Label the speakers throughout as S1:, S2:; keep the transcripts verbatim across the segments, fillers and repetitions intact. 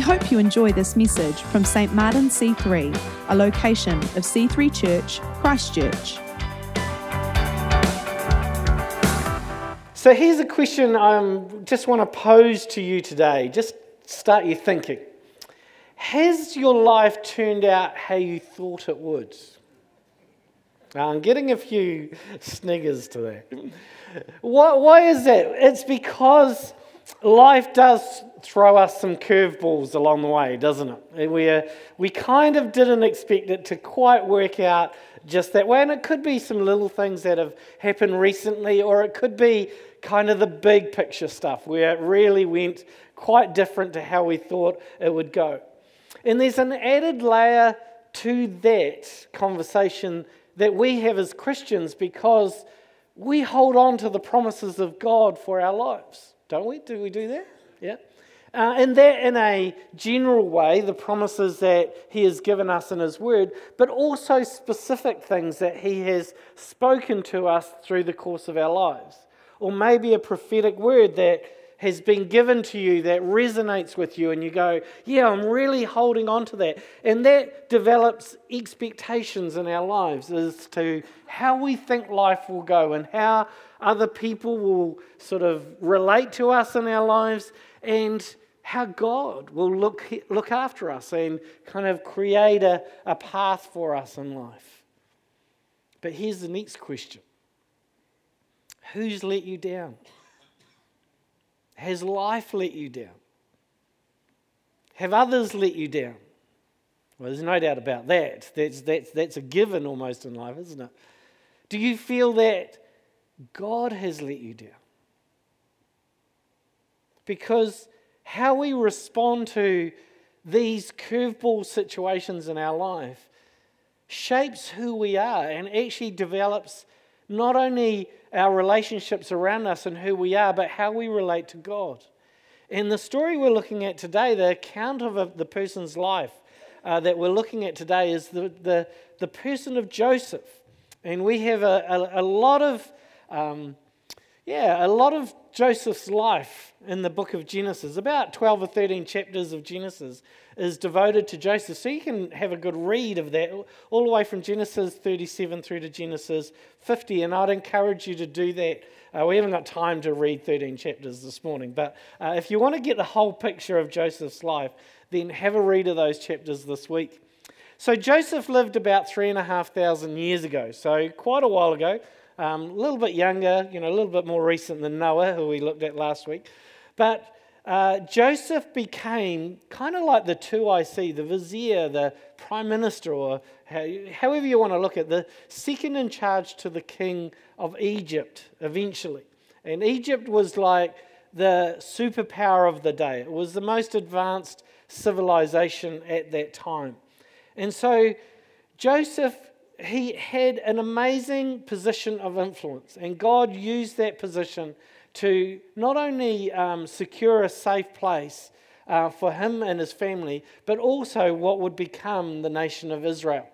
S1: hope you enjoy this message from Saint Martin C three, a location of C three Church, Christchurch.
S2: So here's a question I just want to pose to you today. Just start your thinking. Has your life turned out how you thought it would? Now, I'm getting a few sniggers to that. Why, why is that? It's because life does throw us some curveballs along the way, doesn't it? We, uh, we kind of didn't expect it to quite work out just that way. And it could be some little things that have happened recently, or it could be kind of the big picture stuff where it really went quite different to how we thought it would go. And there's an added layer to that conversation that we have as Christians because we hold on to the promises of God for our lives, don't we? Do we do that? Yeah. Uh, and that in a general way, the promises that He has given us in His Word, but also specific things that He has spoken to us through the course of our lives. Or maybe a prophetic word that has been given to you that resonates with you and you go, yeah, I'm really holding on to that. And that develops expectations in our lives as to how we think life will go and how other people will sort of relate to us in our lives and how God will look, look after us and kind of create a, a path for us in life. But here's the next question. Who's let you down? Has life let you down? Have others let you down? Well, there's no doubt about that. That's, that's, that's a given almost in life, isn't it? Do you feel that God has let you down? Because how we respond to these curveball situations in our life shapes who we are and actually develops not only our relationships around us and who we are, but how we relate to God. And the story we're looking at today, the account of a, the person's life uh, that we're looking at today is the, the, the person of Joseph. And we have a, a, a lot of, um, yeah, a lot of Joseph's life in the book of Genesis. About twelve or thirteen chapters of Genesis is devoted to Joseph. So you can have a good read of that all the way from Genesis thirty-seven through to Genesis fifty. And I'd encourage you to do that. Uh, we haven't got time to read thirteen chapters this morning. But uh, if you want to get the whole picture of Joseph's life, then have a read of those chapters this week. So Joseph lived about three and a half thousand years ago. So quite a while ago. Um, a little bit younger, you know, a little bit more recent than Noah, who we looked at last week. But uh, Joseph became kind of like the two I C, the vizier, the prime minister, or how, however you want to look at it, the second in charge to the king of Egypt eventually. And Egypt was like the superpower of the day. It was the most advanced civilization at that time. And so Joseph, he had an amazing position of influence, and God used that position to not only um, secure a safe place uh, for him and his family, but also what would become the nation of Israel.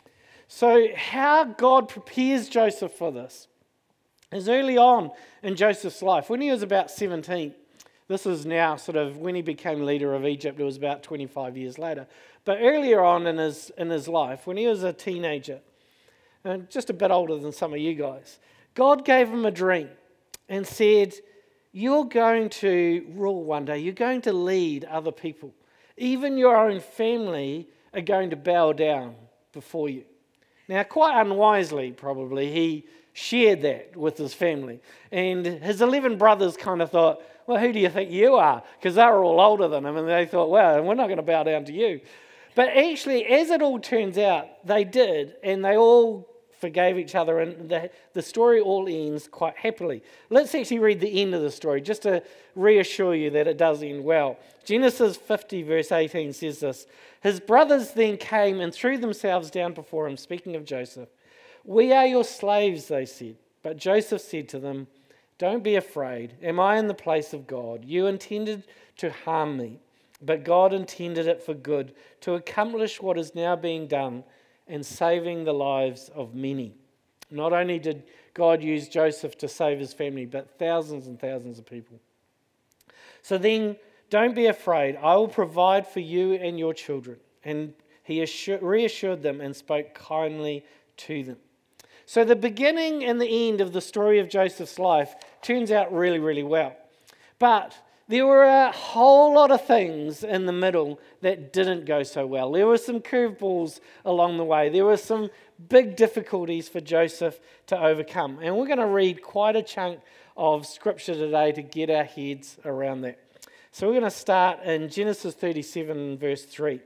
S2: So how God prepares Joseph for this is early on in Joseph's life, when he was about seventeen. This is now sort of when he became leader of Egypt. It was about twenty-five years later. But earlier on in his in his life, when he was a teenager, and just a bit older than some of you guys, God gave him a dream and said, you're going to rule one day. You're going to lead other people. Even your own family are going to bow down before you. Now, quite unwisely, probably, he shared that with his family. And his eleven brothers kind of thought, well, who do you think you are? Because they were all older than him, and they thought, well, we're not going to bow down to you. But actually, as it all turns out, they did, and they all forgave each other, and the, the story all ends quite happily. Let's actually read the end of the story, just to reassure you that it does end well. Genesis fifty, verse eighteen says this, his brothers then came and threw themselves down before him, speaking of Joseph. We are your slaves, they said. But Joseph said to them, don't be afraid. Am I in the place of God? You intended to harm me, but God intended it for good, to accomplish what is now being done and saving the lives of many. Not only did God use Joseph to save his family, but thousands and thousands of people. So then "Don't be afraid. I will provide for you and your children." And he assured, reassured them and spoke kindly to them. So the beginning and the end of the story of Joseph's life turns out really, really well. But there were a whole lot of things in the middle that didn't go so well. There were some curveballs along the way. There were some big difficulties for Joseph to overcome. And we're going to read quite a chunk of scripture today to get our heads around that. So we're going to start in Genesis thirty-seven, verse three.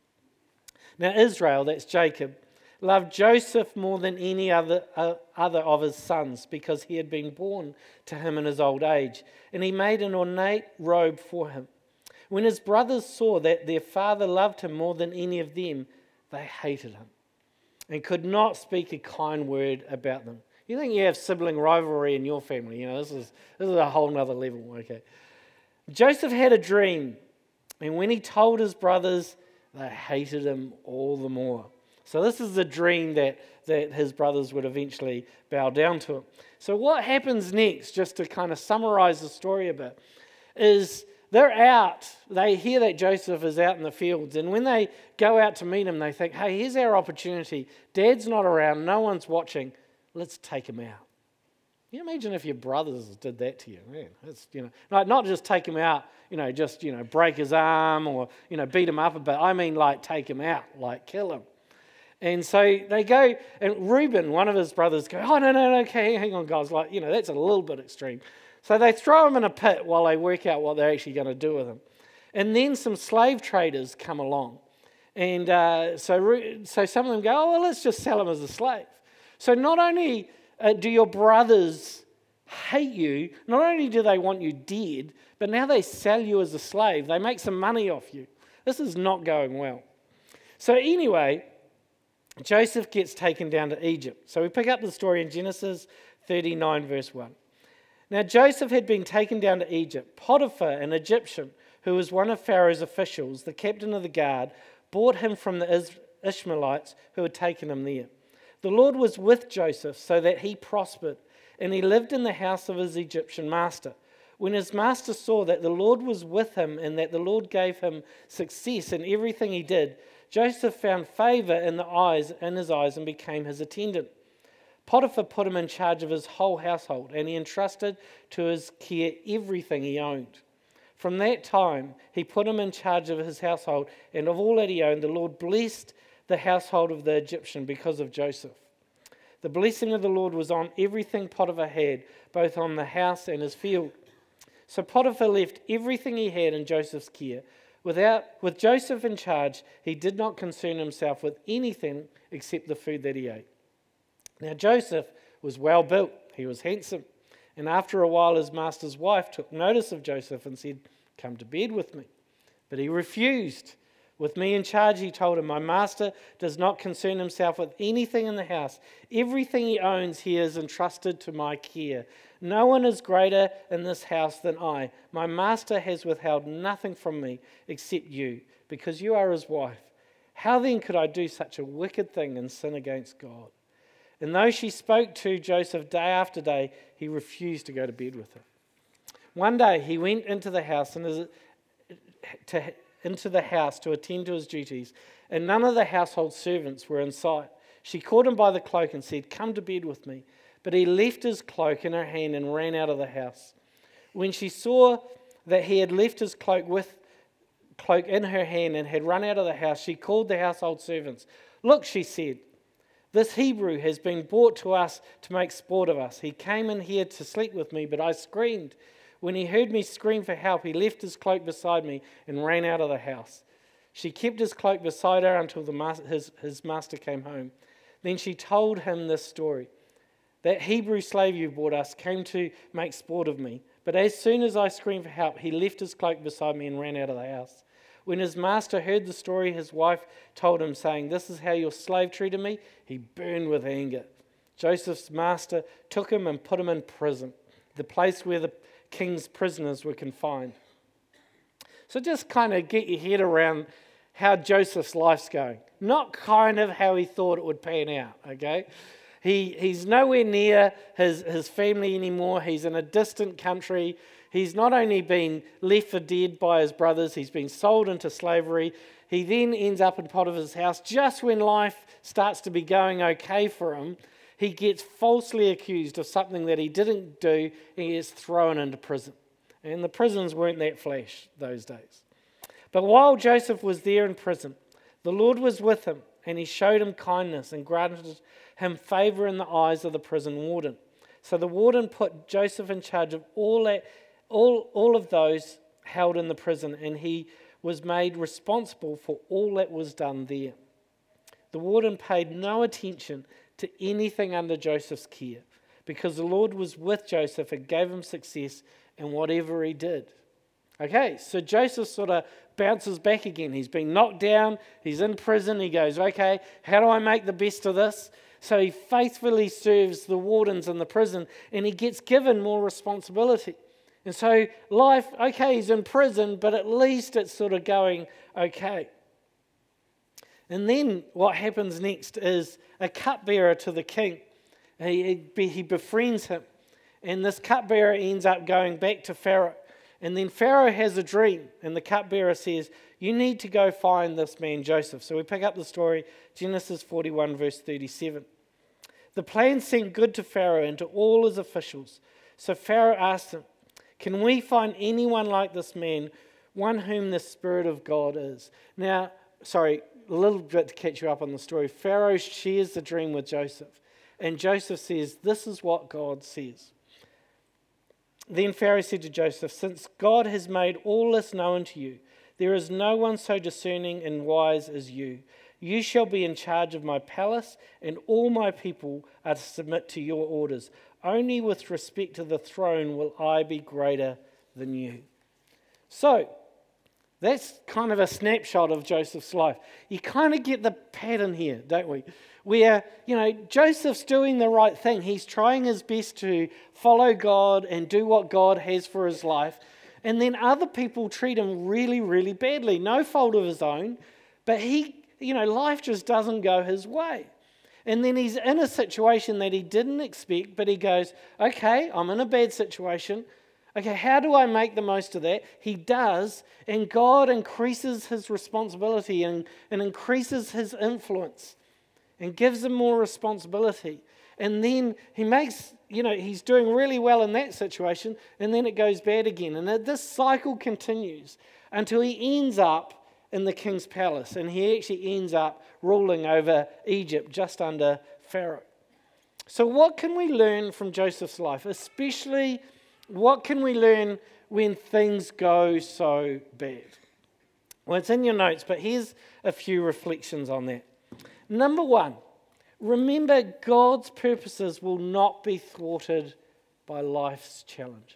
S2: Now Israel, that's Jacob, loved Joseph more than any other, uh, other of his sons because he had been born to him in his old age, and he made an ornate robe for him. When his brothers saw that their father loved him more than any of them, they hated him and could not speak a kind word about them. You think you have sibling rivalry in your family? You know, this is this is a whole nother level. Okay. Joseph had a dream, and when he told his brothers, they hated him all the more. So this is the dream that, that his brothers would eventually bow down to him. So what happens next, just to kind of summarize the story a bit, is they're out. They hear that Joseph is out in the fields, and when they go out to meet him, they think, hey, here's our opportunity. Dad's not around. No one's watching. Let's take him out. Can you imagine if your brothers did that to you? Man, it's, you know, not, not just take him out, you know, just, you know, break his arm or, you know, beat him up a bit. I mean, like, take him out, like, kill him. And so they go, and Reuben, one of his brothers, go, oh, no, no, no, okay, hang on, guys. Like, you know, that's a little bit extreme. So they throw him in a pit while they work out what they're actually going to do with him. And then some slave traders come along. And uh, so, so some of them go, oh, well, let's just sell him as a slave. So not only uh, do your brothers hate you, not only do they want you dead, but now they sell you as a slave. They make some money off you. This is not going well. So anyway, Joseph gets taken down to Egypt. So we pick up the story in Genesis thirty-nine, verse one. Now Joseph had been taken down to Egypt. Potiphar, an Egyptian, who was one of Pharaoh's officials, the captain of the guard, bought him from the Ishmaelites who had taken him there. The Lord was with Joseph so that he prospered, and he lived in the house of his Egyptian master. When his master saw that the Lord was with him and that the Lord gave him success in everything he did, Joseph found favor in the eyes in his eyes and became his attendant. Potiphar put him in charge of his whole household, and he entrusted to his care everything he owned. From that time, he put him in charge of his household, and of all that he owned, the Lord blessed the household of the Egyptian because of Joseph. The blessing of the Lord was on everything Potiphar had, both on the house and his field. So Potiphar left everything he had in Joseph's care. Without, with Joseph in charge, he did not concern himself with anything except the food that he ate. Now Joseph was well built, he was handsome, and after a while his master's wife took notice of Joseph and said, come to bed with me. But he refused. With me in charge, he told him, my master does not concern himself with anything in the house. Everything he owns he is entrusted to my care. No one is greater in this house than I. My master has withheld nothing from me except you, because you are his wife. How then could I do such a wicked thing and sin against God? And though she spoke to Joseph day after day, he refused to go to bed with her. One day he went into the house and his, to into the house to attend to his duties, and none of the household servants were in sight. She caught him by the cloak and said, come to bed with me. But he left his cloak in her hand and ran out of the house. When she saw that he had left his cloak with cloak in her hand and had run out of the house, she called the household servants. Look, she said, this Hebrew has been brought to us to make sport of us. He came in here to sleep with me, but I screamed. When he heard me scream for help, he left his cloak beside me and ran out of the house. She kept his cloak beside her until the master, his, his master came home. Then she told him this story. That Hebrew slave you brought us came to make sport of me. But as soon as I screamed for help, he left his cloak beside me and ran out of the house. When his master heard the story, his wife told him, saying, this is how your slave treated me. He burned with anger. Joseph's master took him and put him in prison, the place where the king's prisoners were confined. So just kind of get your head around how Joseph's life's going. Not kind of how he thought it would pan out, okay? He, he's nowhere near his, his family anymore. He's in a distant country. He's not only been left for dead by his brothers, he's been sold into slavery. He then ends up in Potiphar's house. Just when life starts to be going okay for him, he gets falsely accused of something that he didn't do, and he gets thrown into prison. And the prisons weren't that flash those days. But while Joseph was there in prison, the Lord was with him, and he showed him kindness and granted him favor in the eyes of the prison warden. So the warden put Joseph in charge of all that, all, all of those held in the prison, and he was made responsible for all that was done there. The warden paid no attention to anything under Joseph's care, because the Lord was with Joseph and gave him success in whatever he did. Okay, so Joseph sort of bounces back again. He's been knocked down, he's in prison, he goes, okay, how do I make the best of this? So he faithfully serves the wardens in the prison, and he gets given more responsibility. And so life, okay, he's in prison, but at least it's sort of going okay. And then what happens next is a cupbearer to the king. He, he befriends him. And this cupbearer ends up going back to Pharaoh. And then Pharaoh has a dream, and the cupbearer says, you need to go find this man Joseph. So we pick up the story, Genesis forty-one, verse thirty-seven. The plan seemed good to Pharaoh and to all his officials. So Pharaoh asked him, can we find anyone like this man, one whom the Spirit of God is? Now, sorry, a little bit to catch you up on the story. Pharaoh shares the dream with Joseph, and Joseph says, this is what God says. Then Pharaoh said to Joseph, since God has made all this known to you, there is no one so discerning and wise as you. You shall be in charge of my palace, and all my people are to submit to your orders. Only with respect to the throne will I be greater than you. So, that's kind of a snapshot of Joseph's life. You kind of get the pattern here, don't we? Where, you know, Joseph's doing the right thing. He's trying his best to follow God and do what God has for his life. And then other people treat him really, really badly. No fault of his own. But he, you know, life just doesn't go his way. And then he's in a situation that he didn't expect, but he goes, okay, I'm in a bad situation. Okay, how do I make the most of that? He does, and God increases his responsibility and, and increases his influence and gives him more responsibility. And then he makes, you know, he's doing really well in that situation, and then it goes bad again. And this cycle continues until he ends up in the king's palace, and he actually ends up ruling over Egypt just under Pharaoh. So what can we learn from Joseph's life? Especially, what can we learn when things go so bad? Well, it's in your notes, but here's a few reflections on that. Number one, remember God's purposes will not be thwarted by life's challenges.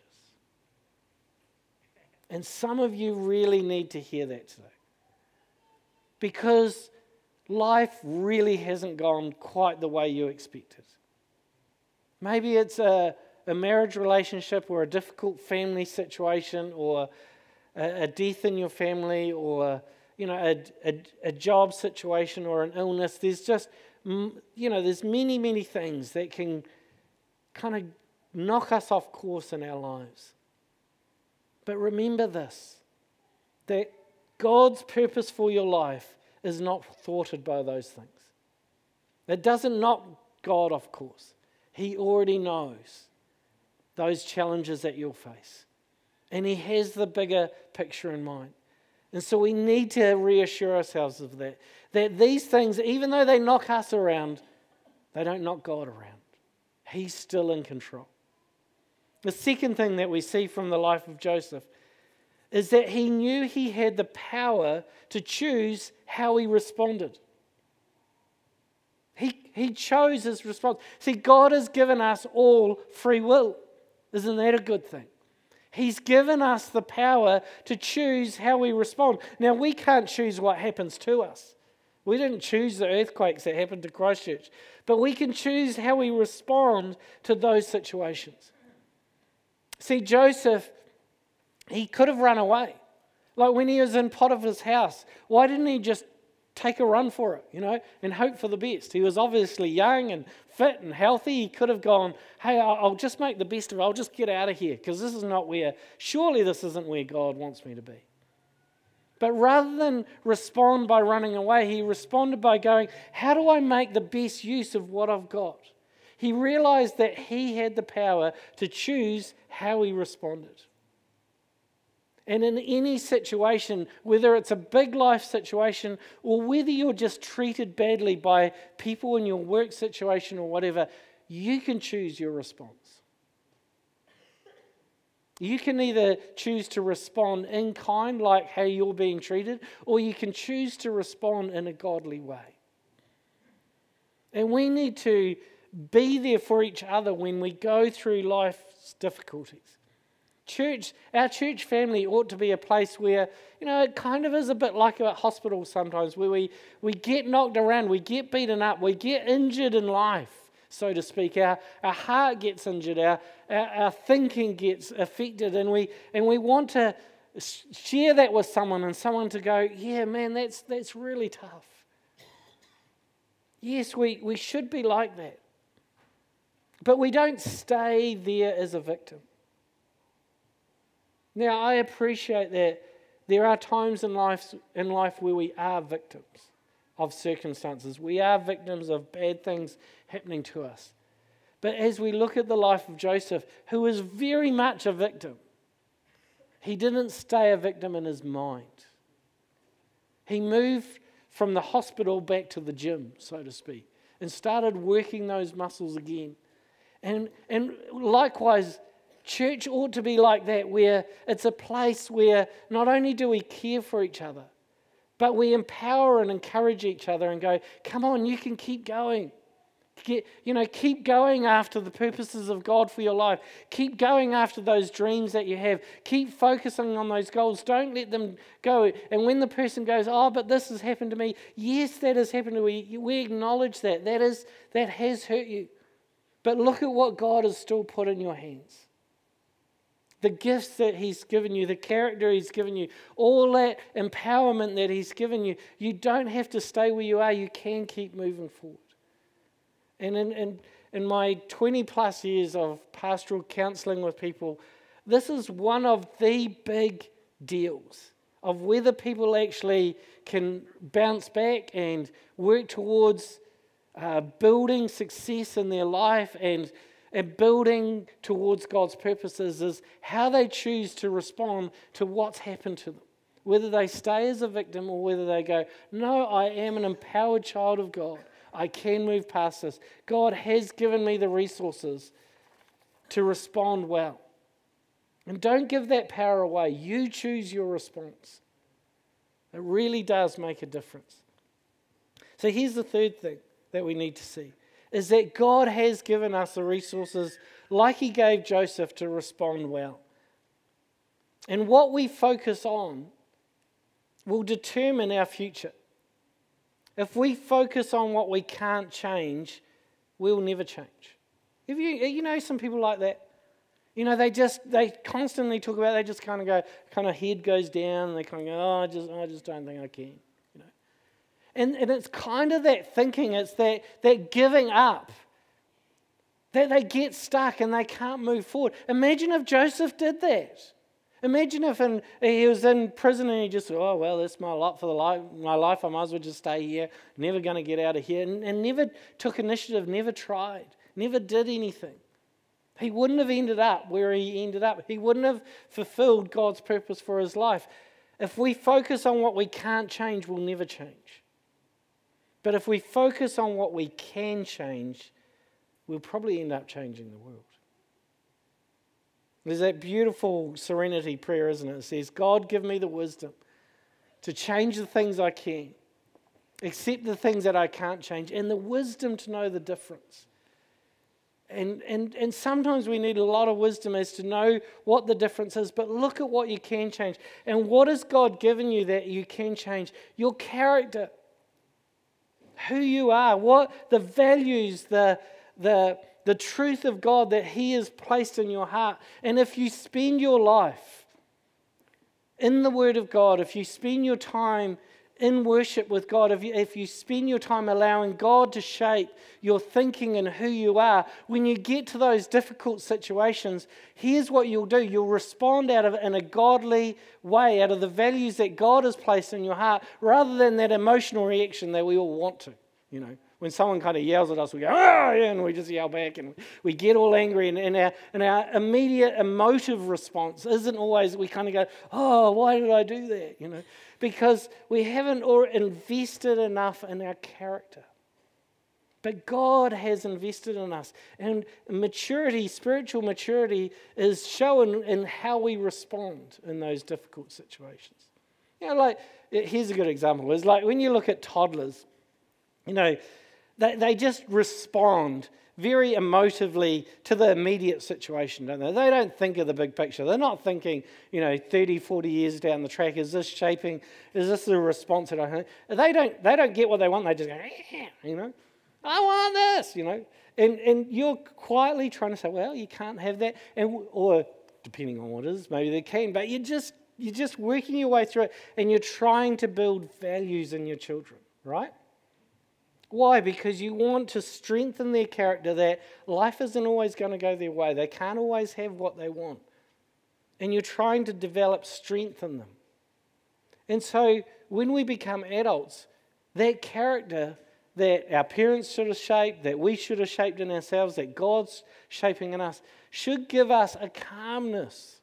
S2: And some of you really need to hear that today. Because life really hasn't gone quite the way you expected. Maybe it's a, a marriage relationship or a difficult family situation or a, a death in your family or, you know, a, a, a job situation or an illness. There's just, you know, there's many, many things that can kind of knock us off course in our lives. But remember this, that God's purpose for your life is not thwarted by those things. It doesn't knock God off course. He already knows those challenges that you'll face. And He has the bigger picture in mind. And so we need to reassure ourselves of that. That these things, even though they knock us around, they don't knock God around. He's still in control. The second thing that we see from the life of Joseph is that he knew he had the power to choose how he responded. He, he chose his response. See, God has given us all free will. Isn't that a good thing? He's given us the power to choose how we respond. Now, we can't choose what happens to us. We didn't choose the earthquakes that happened to Christchurch, but we can choose how we respond to those situations. See, Joseph, he could have run away. Like when he was in Potiphar's house, why didn't he just take a run for it, you know, and hope for the best. He was obviously young and fit and healthy. He could have gone, hey, I'll, I'll just make the best of it. I'll just get out of here because this is not where, surely this isn't where God wants me to be. But rather than respond by running away, he responded by going, how do I make the best use of what I've got? He realized that he had the power to choose how he responded. And in any situation, whether it's a big life situation or whether you're just treated badly by people in your work situation or whatever, you can choose your response. You can either choose to respond in kind, like how you're being treated, or you can choose to respond in a godly way. And we need to be there for each other when we go through life's difficulties. Church, our church family ought to be a place where, you know, it kind of is a bit like a hospital sometimes, where we, we get knocked around, we get beaten up, we get injured in life, so to speak. Our, our heart gets injured, our, our, our thinking gets affected, and we and we want to share that with someone and someone to go, yeah, man, that's that's really tough. Yes, we, we should be like that. But we don't stay there as a victim. Now, I appreciate that there are times in life, in life where we are victims of circumstances. We are victims of bad things happening to us. But as we look at the life of Joseph, who was very much a victim, he didn't stay a victim in his mind. He moved from the hospital back to the gym, so to speak, and started working those muscles again. And, and likewise, church ought to be like that, where it's a place where not only do we care for each other, but we empower and encourage each other and go, come on, you can keep going. Get, you know, keep going after the purposes of God for your life. Keep going after those dreams that you have. Keep focusing on those goals. Don't let them go. And when the person goes, oh, but this has happened to me. Yes, that has happened to me. We acknowledge that. That is, that has hurt you. But look at what God has still put in your hands. The gifts that He's given you, the character He's given you, all that empowerment that He's given you. You don't have to stay where you are. You can keep moving forward. And in, in, in my twenty plus years of pastoral counselling with people, this is one of the big deals of whether people actually can bounce back and work towards uh, building success in their life and And building towards God's purposes is how they choose to respond to what's happened to them. Whether they stay as a victim or whether they go, no, I am an empowered child of God. I can move past this. God has given me the resources to respond well. And don't give that power away. You choose your response. It really does make a difference. So here's the third thing that we need to see. Is that God has given us the resources, like He gave Joseph, to respond well. And what we focus on will determine our future. If we focus on what we can't change, we'll never change. If you, you know some people like that? You know, they just, they constantly talk about, they just kind of go, kind of head goes down, and they kind of go, oh, I just, I just don't think I can. And, and it's kind of that thinking, it's that, that giving up, that they get stuck and they can't move forward. Imagine if Joseph did that. Imagine if in, he was in prison and he just said, oh, well, that's my lot for the life, my life, I might as well just stay here, never going to get out of here, and, and never took initiative, never tried, never did anything. He wouldn't have ended up where he ended up. He wouldn't have fulfilled God's purpose for his life. If we focus on what we can't change, we'll never change. But if we focus on what we can change, we'll probably end up changing the world. There's that beautiful serenity prayer, isn't it? It says, God, give me the wisdom to change the things I can, accept the things that I can't change, and the wisdom to know the difference. And, and, and sometimes we need a lot of wisdom as to know what the difference is, but look at what you can change. And what has God given you that you can change? Your character. Who you are, what the values, the, the, the truth of God that He has placed in your heart. And if you spend your life in the Word of God, if you spend your time in worship with God, if you, if you spend your time allowing God to shape your thinking and who you are, when you get to those difficult situations, here's what you'll do. You'll respond out of it in a godly way, out of the values that God has placed in your heart, rather than that emotional reaction that we all want to, you know. When someone kind of yells at us, we go, oh, yeah, and we just yell back and we get all angry. And, and, our, and our immediate emotive response isn't always, we kind of go, oh, why did I do that? You know, because we haven't or invested enough in our character. But God has invested in us. And maturity, spiritual maturity, is shown in how we respond in those difficult situations. You know, like, here's a good example. It's like when you look at toddlers, you know, They, they just respond very emotively to the immediate situation, don't they? They don't think of the big picture. They're not thinking, you know, thirty, forty years down the track, is this shaping, is this the response that I have? They don't, they don't get what they want. They just go, eh, you know, I want this, you know. And, and you're quietly trying to say, well, you can't have that. And, or depending on what it is, maybe they can. But you're just, you're just working your way through it, and you're trying to build values in your children, right? Why? Because you want to strengthen their character, that life isn't always going to go their way. They can't always have what they want. And you're trying to develop strength in them. And so when we become adults, that character that our parents should have shaped, that we should have shaped in ourselves, that God's shaping in us, should give us a calmness,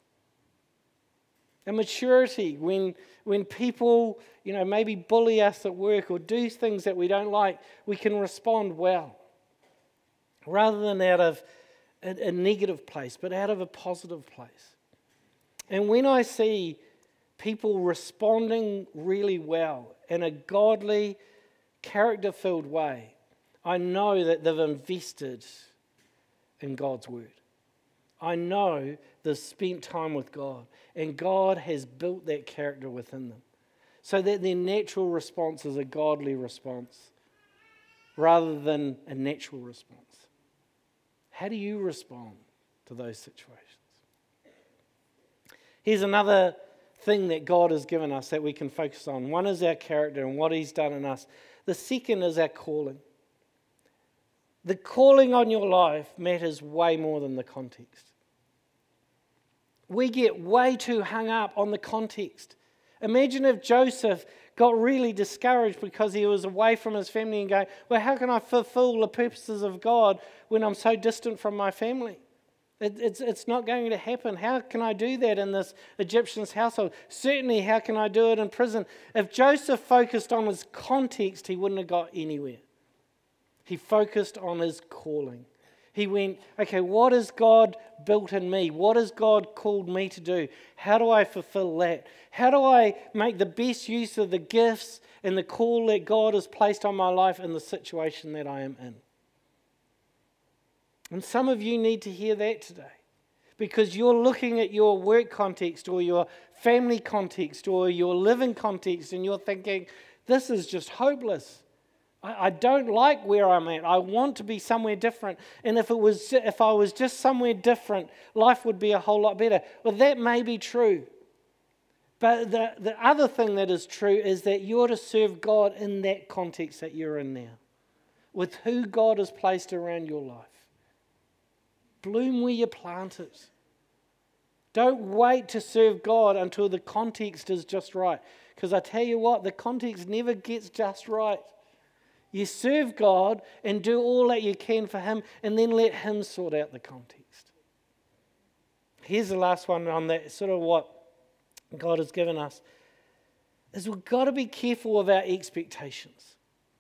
S2: a maturity when when people, you know, maybe bully us at work or do things that we don't like, we can respond well. Rather than out of a, a negative place, but out of a positive place. And when I see people responding really well in a godly, character-filled way, I know that they've invested in God's word. I know they've spent time with God, and God has built that character within them so that their natural response is a godly response rather than a natural response. How do you respond to those situations? Here's another thing that God has given us that we can focus on. One is our character and what He's done in us. The second is our calling. The calling on your life matters way more than the context. We get way too hung up on the context. Imagine if Joseph got really discouraged because he was away from his family and going, well, how can I fulfill the purposes of God when I'm so distant from my family? It, it's, it's not going to happen. How can I do that in this Egyptian's household? Certainly, how can I do it in prison? If Joseph focused on his context, he wouldn't have got anywhere. He focused on his calling. He went, okay, what has God built in me? What has God called me to do? How do I fulfill that? How do I make the best use of the gifts and the call that God has placed on my life in the situation that I am in? And some of you need to hear that today, because you're looking at your work context or your family context or your living context and you're thinking, this is just hopeless. I don't like where I'm at. I want to be somewhere different. And if it was, if I was just somewhere different, life would be a whole lot better. Well, that may be true. But the, the other thing that is true is that you're to serve God in that context that you're in now, with who God has placed around your life. Bloom where you're planted. Don't wait to serve God until the context is just right. Because I tell you what, the context never gets just right. You serve God and do all that you can for Him, and then let Him sort out the context. Here's the last one on that, sort of what God has given us, is we've got to be careful of our expectations.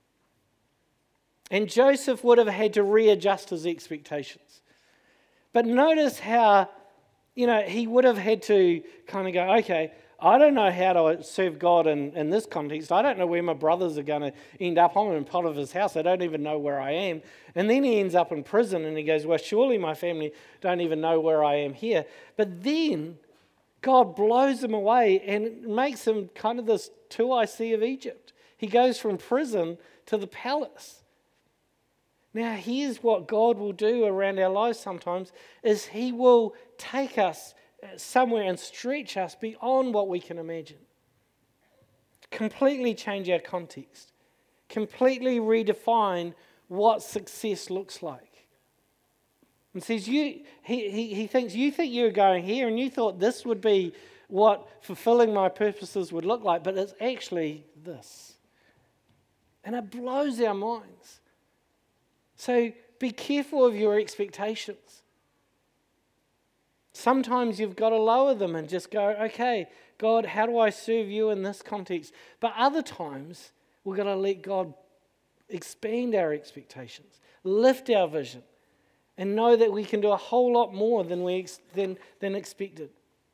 S2: And Joseph would have had to readjust his expectations. But notice how, you know, he would have had to kind of go, okay, I don't know how to serve God in, in this context. I don't know where my brothers are going to end up. I'm in Potiphar's house. I don't even know where I am. And then he ends up in prison and he goes, well, surely my family don't even know where I am here. But then God blows him away and makes him kind of this two I see of Egypt. He goes from prison to the palace. Now, here's what God will do around our lives sometimes, is He will take us somewhere and stretch us beyond what we can imagine. completely change our context, completely redefine what success looks like. And says, you, he, he, he thinks, you think you're going here and you thought this would be what fulfilling my purposes would look like, but it's actually this. And it blows our minds. So be careful of your expectations. Sometimes you've got to lower them and just go, okay, God, how do I serve you in this context? But other times, we've got to let God expand our expectations, lift our vision, and know that we can do a whole lot more than we ex- than, than expected.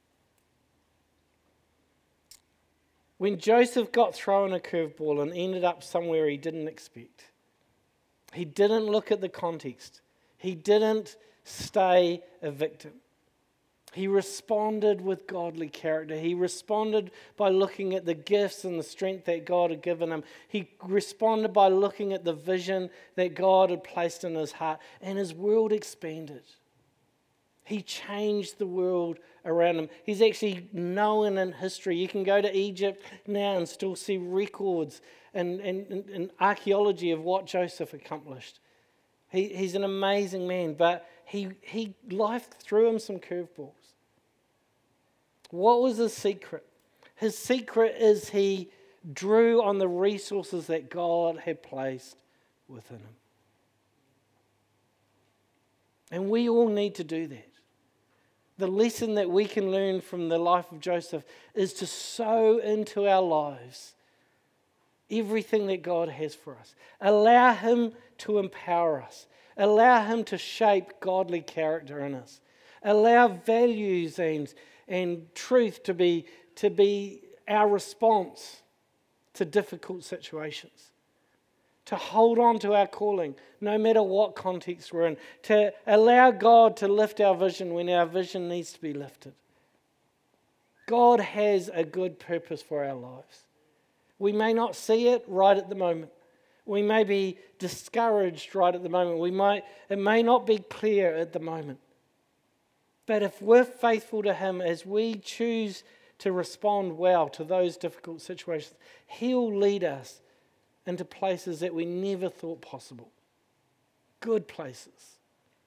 S2: When Joseph got thrown a curveball and ended up somewhere he didn't expect, he didn't look at the context. He didn't stay a victim. He responded with godly character. He responded by looking at the gifts and the strength that God had given him. He responded by looking at the vision that God had placed in his heart, and his world expanded. He changed the world around him. He's actually known in history. You can go to Egypt now and still see records and, and, and, and archaeology of what Joseph accomplished. He, he's an amazing man, but he, he life threw him some curveballs. What was his secret? His secret is he drew on the resources that God had placed within him. And we all need to do that. The lesson that we can learn from the life of Joseph is to sow into our lives everything that God has for us. Allow him to empower us. Allow him to shape godly character in us. Allow values and, and truth to be, to be our response to difficult situations. To hold on to our calling, no matter what context we're in. To allow God to lift our vision when our vision needs to be lifted. God has a good purpose for our lives. We may not see it right at the moment. We may be discouraged right at the moment. We might, it may not be clear at the moment. But if we're faithful to him as we choose to respond well to those difficult situations, he'll lead us into places that we never thought possible. Good places.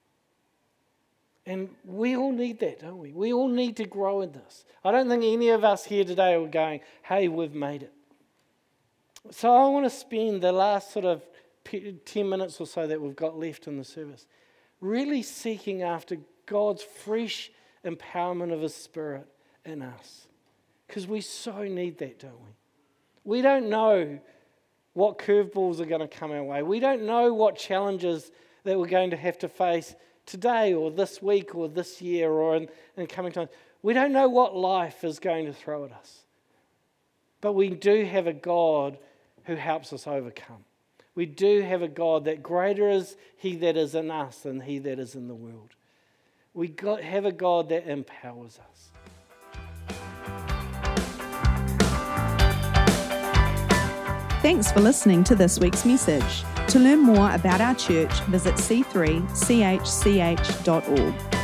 S2: And we all need that, don't we? We all need to grow in this. I don't think any of us here today are going, hey, we've made it. So I want to spend the last sort of ten minutes or so that we've got left in the service really seeking after God's fresh empowerment of his Spirit in us. Because we so need that, don't we? We don't know what curveballs are going to come our way. We don't know what challenges that we're going to have to face today or this week or this year or in, in coming times. We don't know what life is going to throw at us. But we do have a God who helps us overcome. We do have a God that greater is he that is in us than he that is in the world. We got, have a God that empowers us.
S1: Thanks for listening to this week's message. To learn more about our church, visit c three c h c h dot org.